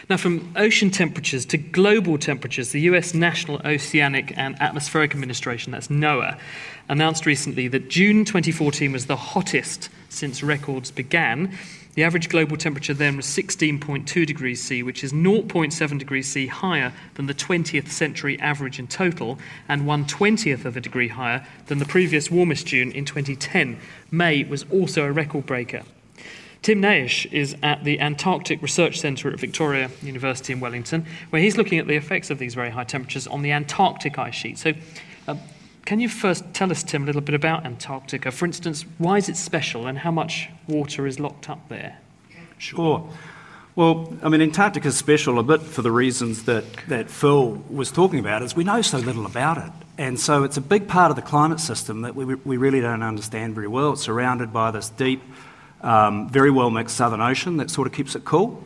Now, from ocean temperatures to global temperatures, the US National Oceanic and Atmospheric Administration, that's NOAA, announced recently that June 2014 was the hottest since records began. The average global temperature then was 16.2 degrees C, which is 0.7 degrees C higher than the 20th century average in total, and 1/20th of a degree higher than the previous warmest June in 2010. May was also a record breaker. Tim Naish is at the Antarctic Research Centre at Victoria University in Wellington, where he's looking at the effects of these very high temperatures on the Antarctic ice sheet. So, can you first tell us, Tim, a little bit about Antarctica? For instance, why is it special and how much water is locked up there? Sure. Well, I mean, Antarctica is special a bit for the reasons that Phil was talking about, is we know so little about it. And so it's a big part of the climate system that we really don't understand very well. It's surrounded by this deep, very well mixed Southern Ocean that sort of keeps it cool.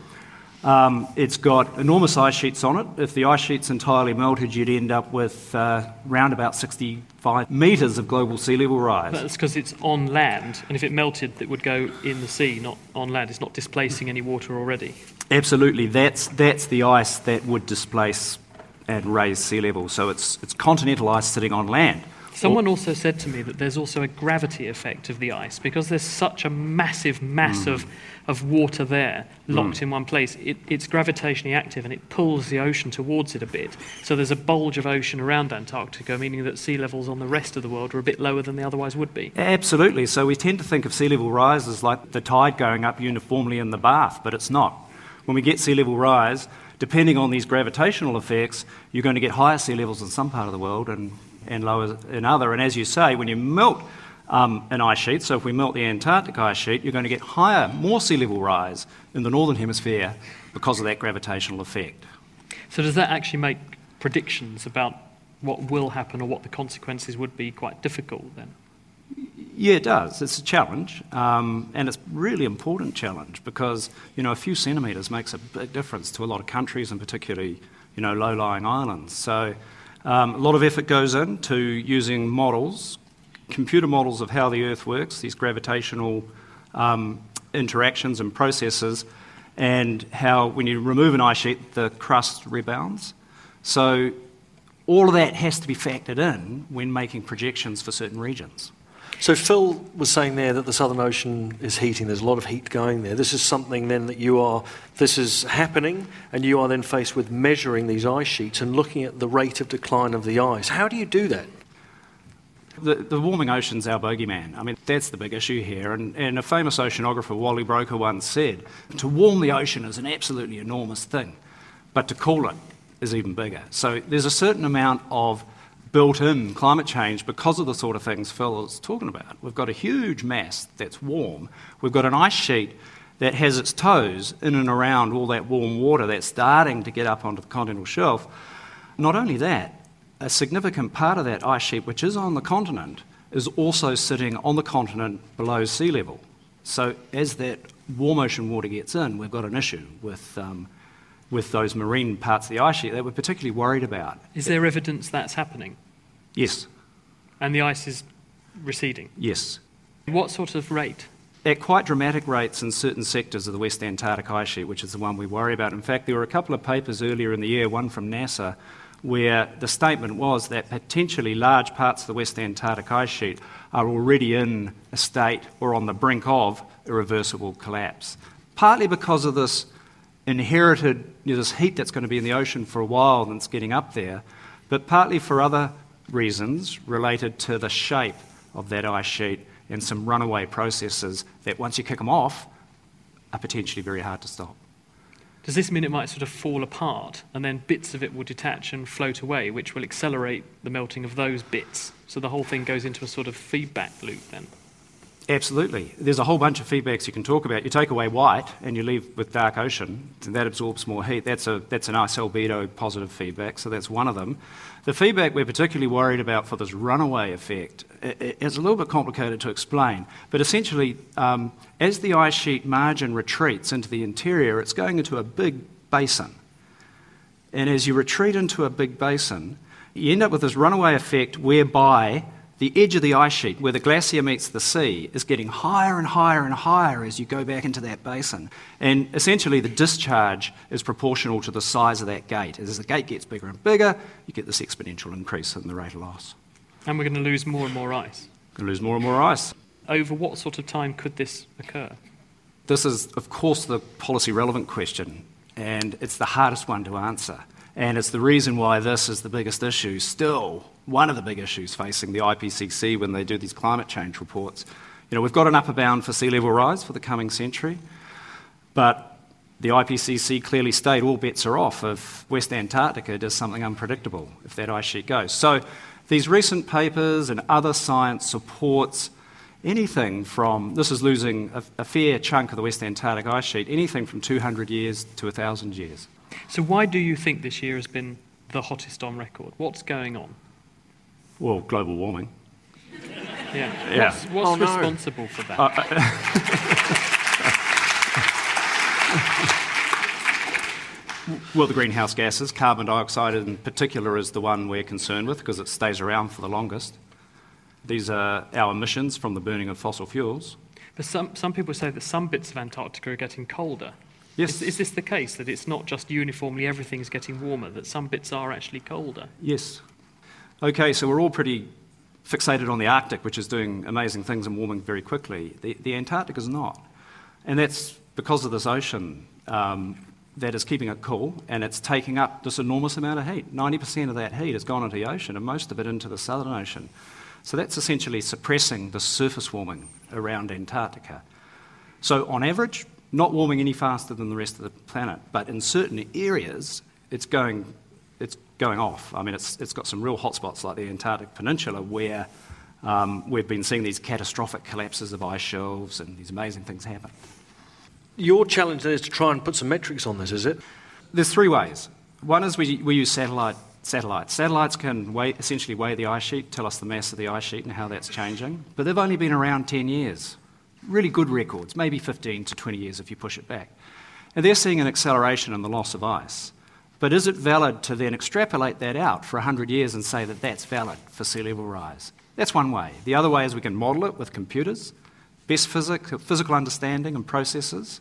It's got enormous ice sheets on it. If the ice sheets entirely melted, you'd end up with round about 65 metres of global sea level rise. That's because it's on land, and if it melted, it would go in the sea, not on land. It's not displacing any water already. Absolutely. That's the ice that would displace and raise sea level. So it's continental ice sitting on land. Someone also said to me that there's also a gravity effect of the ice, because there's such a massive mass of water there locked in one place. It's gravitationally active and it pulls the ocean towards it a bit. So there's a bulge of ocean around Antarctica, meaning that sea levels on the rest of the world are a bit lower than they otherwise would be. Absolutely. So we tend to think of sea level rise as like the tide going up uniformly in the bath, but it's not. When we get sea level rise, depending on these gravitational effects, you're going to get higher sea levels in some part of the world and lower in other. And as you say, when you melt an ice sheet, so if we melt the Antarctic ice sheet, you're going to get higher, more sea level rise in the northern hemisphere because of that gravitational effect. So does that actually make predictions about what will happen or what the consequences would be quite difficult then? Yeah, it does. It's a challenge, and it's a really important challenge because, a few centimetres makes a big difference to a lot of countries, and particularly, low-lying islands. So a lot of effort goes into using models, computer models of how the Earth works, these gravitational interactions and processes, and how when you remove an ice sheet, the crust rebounds. So all of that has to be factored in when making projections for certain regions. So Phil was saying there that the Southern Ocean is heating. There's a lot of heat going there. This is something then that this is happening, and you are then faced with measuring these ice sheets and looking at the rate of decline of the ice. How do you do that? The warming ocean's our bogeyman. I mean, that's the big issue here. And a famous oceanographer, Wally Broker, once said, to warm the ocean is an absolutely enormous thing, but to cool it is even bigger. So there's a certain amount of built-in climate change because of the sort of things Phil is talking about. We've got a huge mass that's warm. We've got an ice sheet that has its toes in and around all that warm water that's starting to get up onto the continental shelf. Not only that, a significant part of that ice sheet, which is on the continent, is also sitting on the continent below sea level. So as that warm ocean water gets in, we've got an issue with those marine parts of the ice sheet that we're particularly worried about. Is there evidence that's happening? Yes. And the ice is receding? Yes. What sort of rate? At quite dramatic rates in certain sectors of the West Antarctic ice sheet, which is the one we worry about. In fact, there were a couple of papers earlier in the year, one from NASA, where the statement was that potentially large parts of the West Antarctic ice sheet are already in a state or on the brink of irreversible collapse. Partly because of this inherited, this heat that's going to be in the ocean for a while and it's getting up there, but partly for other reasons related to the shape of that ice sheet and some runaway processes that once you kick them off are potentially very hard to stop. Does this mean it might sort of fall apart and then bits of it will detach and float away, which will accelerate the melting of those bits? So the whole thing goes into a sort of feedback loop then? Absolutely. There's a whole bunch of feedbacks you can talk about. You take away white and you leave with dark ocean, and that absorbs more heat. That's a nice albedo positive feedback, so that's one of them. The feedback we're particularly worried about for this runaway effect is a little bit complicated to explain, but essentially as the ice sheet margin retreats into the interior, it's going into a big basin. And as you retreat into a big basin, you end up with this runaway effect whereby the edge of the ice sheet, where the glacier meets the sea, is getting higher and higher and higher as you go back into that basin. And essentially the discharge is proportional to the size of that gate. As the gate gets bigger and bigger, you get this exponential increase in the rate of loss. And we're going to lose more and more ice. Going to lose more and more ice. Over what sort of time could this occur? This is, of course, the policy relevant question, and it's the hardest one to answer. And it's the reason why this is the biggest issue, still one of the big issues facing the IPCC when they do these climate change reports. You know, we've got an upper bound for sea level rise for the coming century, but the IPCC clearly state all bets are off if West Antarctica does something unpredictable, if that ice sheet goes. So these recent papers and other science supports anything from, this is losing a fair chunk of the West Antarctic ice sheet, anything from 200 years to 1,000 years. So why do you think this year has been the hottest on record? What's going on? Well, global warming. Yeah. What's responsible for that? Well, the greenhouse gases, carbon dioxide in particular is the one we're concerned with because it stays around for the longest. These are our emissions from the burning of fossil fuels. But some people say that some bits of Antarctica are getting colder. Yes. Is this the case, that it's not just uniformly everything's getting warmer, that some bits are actually colder? Yes. Okay, so we're all pretty fixated on the Arctic, which is doing amazing things and warming very quickly. The Antarctic is not. And that's because of this ocean that is keeping it cool, and it's taking up this enormous amount of heat. 90% of that heat has gone into the ocean, and most of it into the Southern Ocean. So that's essentially suppressing the surface warming around Antarctica. So on average, not warming any faster than the rest of the planet, but in certain areas, it's going off. I mean, it's got some real hotspots like the Antarctic Peninsula where we've been seeing these catastrophic collapses of ice shelves and these amazing things happen. Your challenge then is to try and put some metrics on this, is it? There's three ways. One is we use satellites. Satellites can essentially weigh the ice sheet, tell us the mass of the ice sheet and how that's changing, but they've only been around 10 years. Really good records, maybe 15 to 20 years if you push it back. And they're seeing an acceleration in the loss of ice. But is it valid to then extrapolate that out for 100 years and say that that's valid for sea level rise? That's one way. The other way is we can model it with computers, best physical understanding and processes.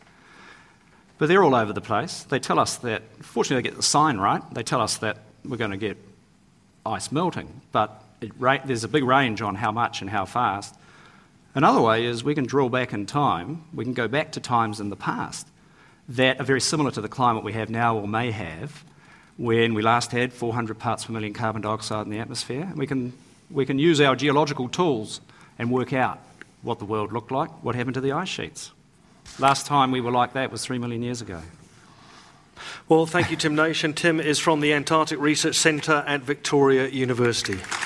But they're all over the place. They tell us that, fortunately they get the sign right, they tell us that we're going to get ice melting, but there's a big range on how much and how fast. Another way is we can drill back in time, we can go back to times in the past that are very similar to the climate we have now or may have when we last had 400 parts per million carbon dioxide in the atmosphere. And we can use our geological tools and work out what the world looked like, what happened to the ice sheets. Last time we were like that was 3 million years ago. Well, thank you, Tim Nation. Tim is from the Antarctic Research Centre at Victoria University.